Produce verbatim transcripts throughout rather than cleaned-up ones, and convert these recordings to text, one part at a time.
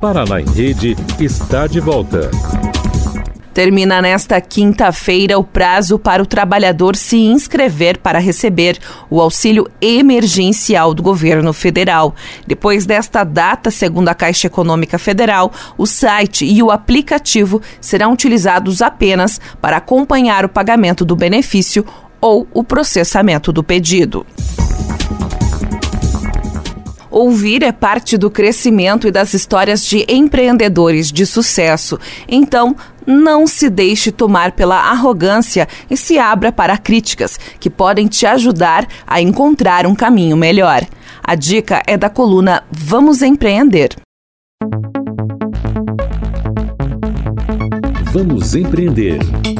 Paraná em Rede está de volta. Termina nesta quinta-feira o prazo para o trabalhador se inscrever para receber o auxílio emergencial do governo federal. Depois desta data, segundo a Caixa Econômica Federal, o site e o aplicativo serão utilizados apenas para acompanhar o pagamento do benefício ou o processamento do pedido. Ouvir é parte do crescimento e das histórias de empreendedores de sucesso. Então, não se deixe tomar pela arrogância e se abra para críticas que podem te ajudar a encontrar um caminho melhor. A dica é da coluna Vamos Empreender. Vamos Empreender.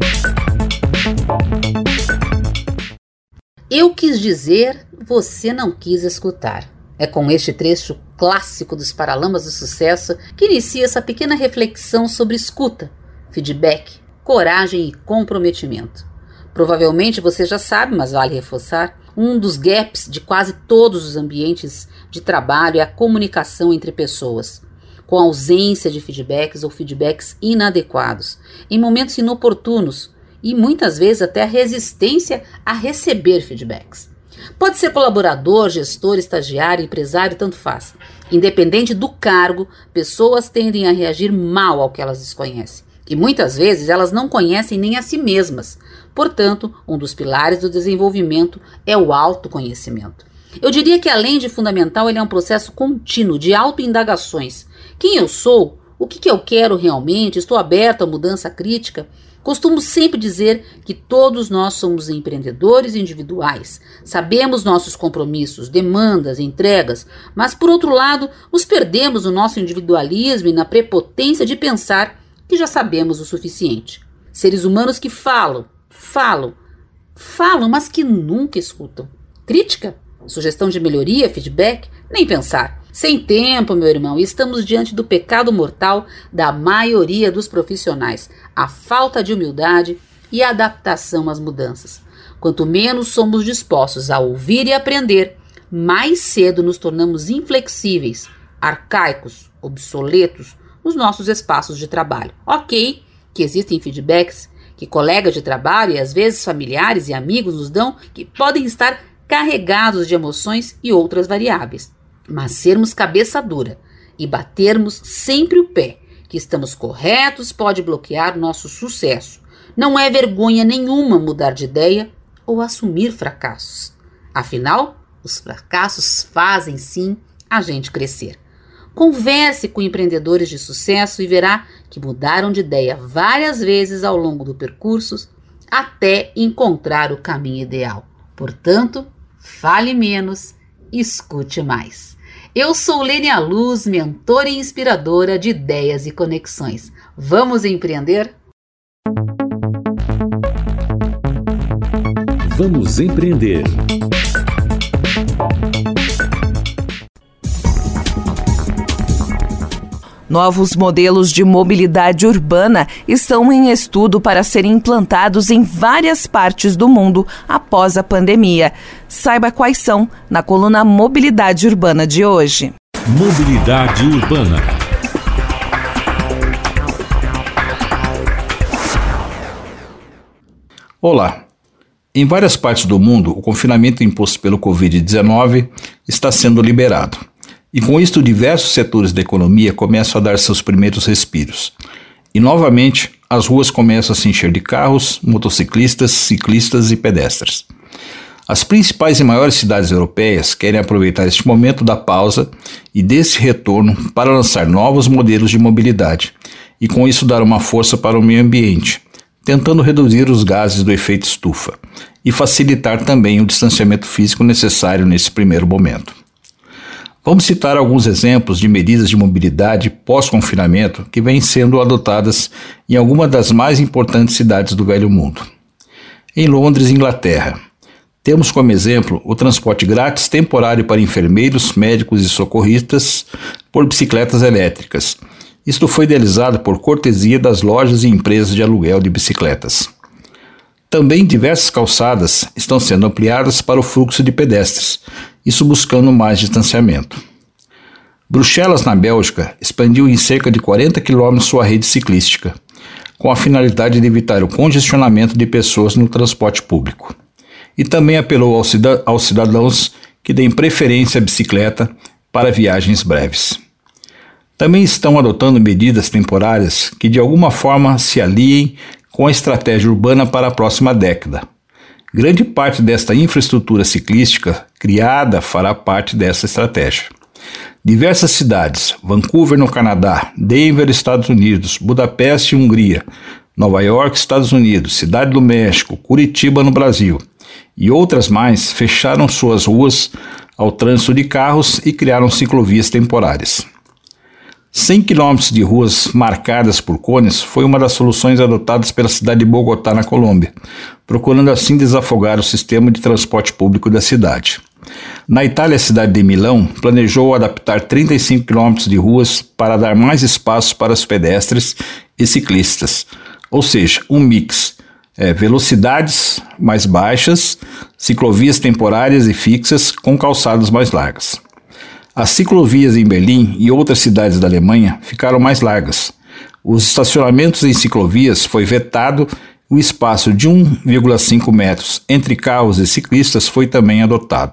Eu quis dizer, você não quis escutar. É com este trecho clássico dos Paralamas do Sucesso que inicia essa pequena reflexão sobre escuta, feedback, coragem e comprometimento. Provavelmente você já sabe, mas vale reforçar, um dos gaps de quase todos os ambientes de trabalho é a comunicação entre pessoas, com ausência de feedbacks ou feedbacks inadequados, em momentos inoportunos e muitas vezes até a resistência a receber feedbacks. Pode ser colaborador, gestor, estagiário, empresário, tanto faz. Independente do cargo, pessoas tendem a reagir mal ao que elas desconhecem. E muitas vezes elas não conhecem nem a si mesmas. Portanto, um dos pilares do desenvolvimento é o autoconhecimento. Eu diria que além de fundamental, ele é um processo contínuo de autoindagações. Quem eu sou? O que, que eu quero realmente? Estou aberto à mudança crítica? Costumo sempre dizer que todos nós somos empreendedores individuais, sabemos nossos compromissos, demandas, entregas, mas por outro lado, nos perdemos no nosso individualismo e na prepotência de pensar que já sabemos o suficiente. Seres humanos que falam, falam, falam, mas que nunca escutam. Crítica? Sugestão de melhoria, feedback? Nem pensar. Sem tempo, meu irmão, estamos diante do pecado mortal da maioria dos profissionais, a falta de humildade e adaptação às mudanças. Quanto menos somos dispostos a ouvir e aprender, mais cedo nos tornamos inflexíveis, arcaicos, obsoletos nos nossos espaços de trabalho. Ok, que existem feedbacks que colegas de trabalho e às vezes familiares e amigos nos dão que podem estar carregados de emoções e outras variáveis. Mas sermos cabeça dura e batermos sempre o pé que estamos corretos pode bloquear nosso sucesso. Não é vergonha nenhuma mudar de ideia ou assumir fracassos. Afinal, os fracassos fazem sim a gente crescer. Converse com empreendedores de sucesso e verá que mudaram de ideia várias vezes ao longo do percurso até encontrar o caminho ideal. Portanto, fale menos, escute mais. Eu sou Lênia Luz, mentora e inspiradora de ideias e conexões. Vamos empreender? Vamos Empreender. Novos modelos de mobilidade urbana estão em estudo para serem implantados em várias partes do mundo após a pandemia. Saiba quais são na coluna Mobilidade Urbana de hoje. Mobilidade Urbana. Olá! Em várias partes do mundo, o confinamento imposto pelo covid dezenove está sendo liberado. E com isto, diversos setores da economia começam a dar seus primeiros respiros. E novamente, as ruas começam a se encher de carros, motociclistas, ciclistas e pedestres. As principais e maiores cidades europeias querem aproveitar este momento da pausa e desse retorno para lançar novos modelos de mobilidade e com isso dar uma força para o meio ambiente, tentando reduzir os gases do efeito estufa e facilitar também o distanciamento físico necessário nesse primeiro momento. Vamos citar alguns exemplos de medidas de mobilidade pós-confinamento que vêm sendo adotadas em algumas das mais importantes cidades do Velho Mundo. Em Londres, Inglaterra, temos como exemplo o transporte grátis temporário para enfermeiros, médicos e socorristas por bicicletas elétricas. Isto foi idealizado por cortesia das lojas e empresas de aluguel de bicicletas. Também diversas calçadas estão sendo ampliadas para o fluxo de pedestres, isso buscando mais distanciamento. Bruxelas, na Bélgica, expandiu em cerca de quarenta quilômetros sua rede ciclística, com a finalidade de evitar o congestionamento de pessoas no transporte público. E também apelou aos cidadãos que deem preferência à bicicleta para viagens breves. Também estão adotando medidas temporárias que de alguma forma se aliem com a estratégia urbana para a próxima década. Grande parte desta infraestrutura ciclística criada fará parte dessa estratégia. Diversas cidades, Vancouver no Canadá, Denver, Estados Unidos, Budapeste, Hungria, Nova York, Estados Unidos, Cidade do México, Curitiba no Brasil e outras mais fecharam suas ruas ao trânsito de carros e criaram ciclovias temporárias. cem quilômetros de ruas marcadas por cones foi uma das soluções adotadas pela cidade de Bogotá, na Colômbia, procurando assim desafogar o sistema de transporte público da cidade. Na Itália, a cidade de Milão planejou adaptar trinta e cinco quilômetros de ruas para dar mais espaço para os pedestres e ciclistas, ou seja, um mix, é, velocidades mais baixas, ciclovias temporárias e fixas com calçadas mais largas. As ciclovias em Berlim e outras cidades da Alemanha ficaram mais largas. Os estacionamentos em ciclovias foi vetado, o espaço de um vírgula cinco metros entre carros e ciclistas foi também adotado.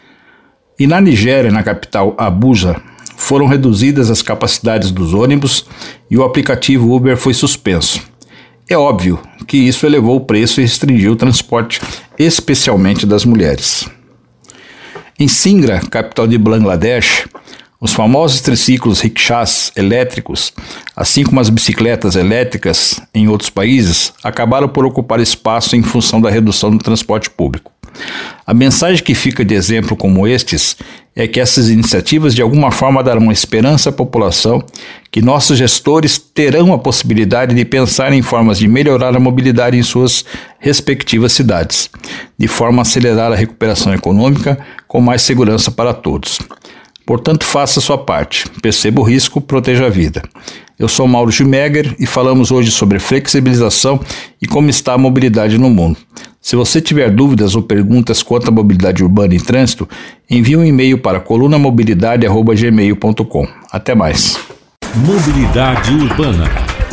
E na Nigéria, na capital Abuja, foram reduzidas as capacidades dos ônibus e o aplicativo Uber foi suspenso. É óbvio que isso elevou o preço e restringiu o transporte, especialmente das mulheres. Em Singra, capital de Bangladesh, os famosos triciclos rickshaws elétricos, assim como as bicicletas elétricas em outros países, acabaram por ocupar espaço em função da redução do transporte público. A mensagem que fica de exemplo como estes é que essas iniciativas de alguma forma darão esperança à população que nossos gestores terão a possibilidade de pensar em formas de melhorar a mobilidade em suas respectivas cidades, de forma a acelerar a recuperação econômica com mais segurança para todos. Portanto, faça a sua parte, perceba o risco, proteja a vida. Eu sou Mauro Schmeger e falamos hoje sobre flexibilização e como está a mobilidade no mundo. Se você tiver dúvidas ou perguntas quanto à mobilidade urbana e trânsito, envie um e-mail para coluna mobilidade arroba gmail ponto com. Até mais. Mobilidade urbana.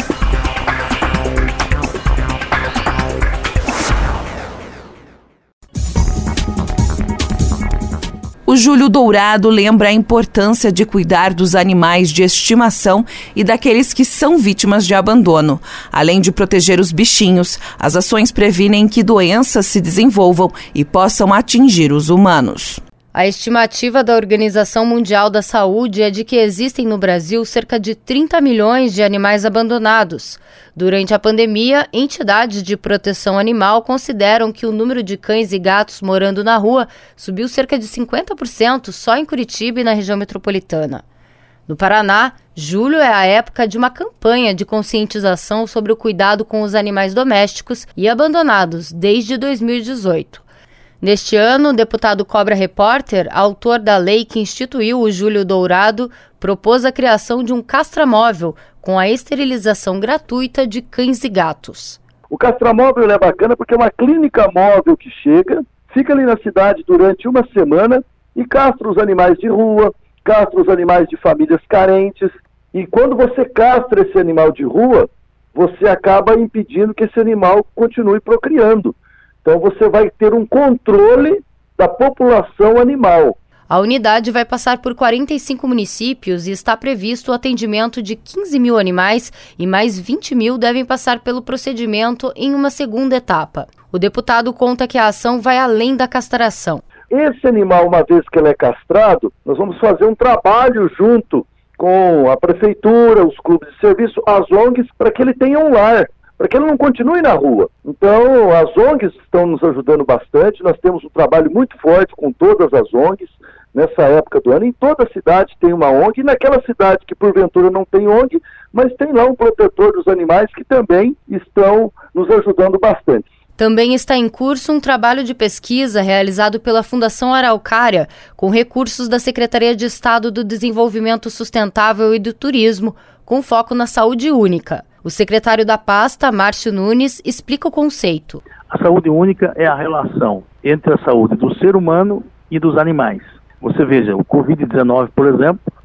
O Júlio Dourado lembra a importância de cuidar dos animais de estimação e daqueles que são vítimas de abandono. Além de proteger os bichinhos, as ações previnem que doenças se desenvolvam e possam atingir os humanos. A estimativa da Organização Mundial da Saúde é de que existem no Brasil cerca de trinta milhões de animais abandonados. Durante a pandemia, entidades de proteção animal consideram que o número de cães e gatos morando na rua subiu cerca de cinquenta por cento só em Curitiba e na região metropolitana. No Paraná, julho é a época de uma campanha de conscientização sobre o cuidado com os animais domésticos e abandonados desde dois mil e dezoito. Neste ano, o deputado Cobra Repórter, autor da lei que instituiu o Júlio Dourado, propôs a criação de um castramóvel com a esterilização gratuita de cães e gatos. O castramóvel é bacana porque é uma clínica móvel que chega, fica ali na cidade durante uma semana e castra os animais de rua, castra os animais de famílias carentes. E quando você castra esse animal de rua, você acaba impedindo que esse animal continue procriando. Então você vai ter um controle da população animal. A unidade vai passar por quarenta e cinco municípios e está previsto o atendimento de quinze mil animais e mais vinte mil devem passar pelo procedimento em uma segunda etapa. O deputado conta que a ação vai além da castração. Esse animal, uma vez que ele é castrado, nós vamos fazer um trabalho junto com a prefeitura, os clubes de serviço, as O N Gs, para que ele tenha um lar, para que ele não continue na rua. Então, as O N Gs estão nos ajudando bastante, nós temos um trabalho muito forte com todas as O N Gs, nessa época do ano. Em toda a cidade tem uma O N G, e naquela cidade que porventura não tem O N G, mas tem lá um protetor dos animais que também estão nos ajudando bastante. Também está em curso um trabalho de pesquisa realizado pela Fundação Araucária, com recursos da Secretaria de Estado do Desenvolvimento Sustentável e do Turismo, com foco na saúde única. O secretário da pasta, Márcio Nunes, explica o conceito. A saúde única é a relação entre a saúde do ser humano e dos animais. Você veja, o covid dezenove, por exemplo,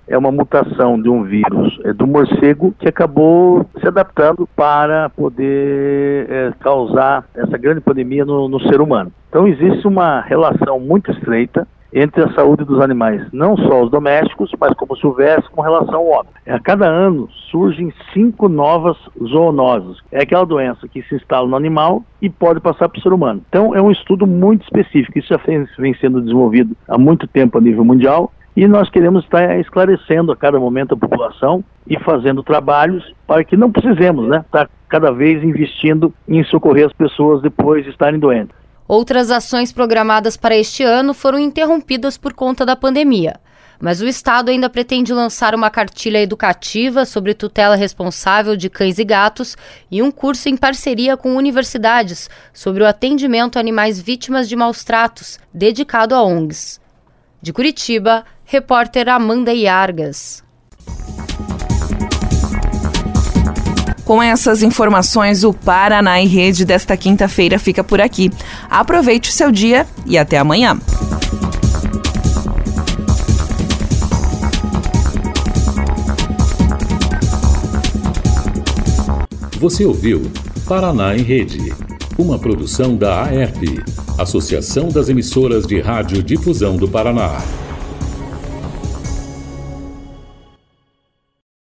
é uma mutação de um vírus é, do morcego que acabou se adaptando para poder é, causar essa grande pandemia no, no ser humano. Então existe uma relação muito estreita entre a saúde dos animais, não só os domésticos, mas como silvestres, com relação ao homem. A cada ano surgem cinco novas zoonoses. É aquela doença que se instala no animal e pode passar para o ser humano. Então é um estudo muito específico. Isso já vem sendo desenvolvido há muito tempo a nível mundial e nós queremos estar esclarecendo a cada momento a população e fazendo trabalhos para que não precisemos, né, estar cada vez investindo em socorrer as pessoas depois de estarem doentes. Outras ações programadas para este ano foram interrompidas por conta da pandemia, mas o Estado ainda pretende lançar uma cartilha educativa sobre tutela responsável de cães e gatos e um curso em parceria com universidades sobre o atendimento a animais vítimas de maus-tratos, dedicado a O N Gs. De Curitiba, repórter Amanda Iargas. Com essas informações, o Paraná em Rede desta quinta-feira fica por aqui. Aproveite o seu dia e até amanhã. Você ouviu Paraná em Rede, uma produção da A E R P, Associação das Emissoras de Rádio Difusão do Paraná.